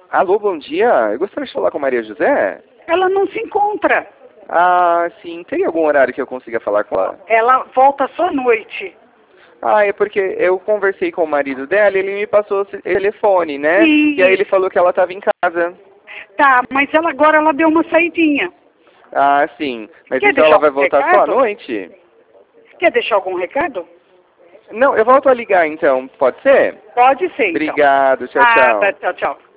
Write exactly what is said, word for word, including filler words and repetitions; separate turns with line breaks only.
Alô, bom dia. Eu gostaria de falar com Maria José.
Ela não se encontra.
Ah, sim. Tem algum horário que eu consiga falar com ela?
Ela volta só à noite.
Ah, é porque eu conversei com o marido dela e ele me passou o telefone, né?
Sim.
E aí ele falou que ela estava em casa.
Tá, mas ela agora ela deu uma saidinha.
Ah, sim. Mas
Quer
então ela
deixar
vai
algum
voltar só à
recado?
noite?
Quer deixar algum recado?
Não, eu volto a ligar então. Pode ser?
Pode ser, então.
Obrigado. Tchau,
Ah,
tchau.
tchau, tchau.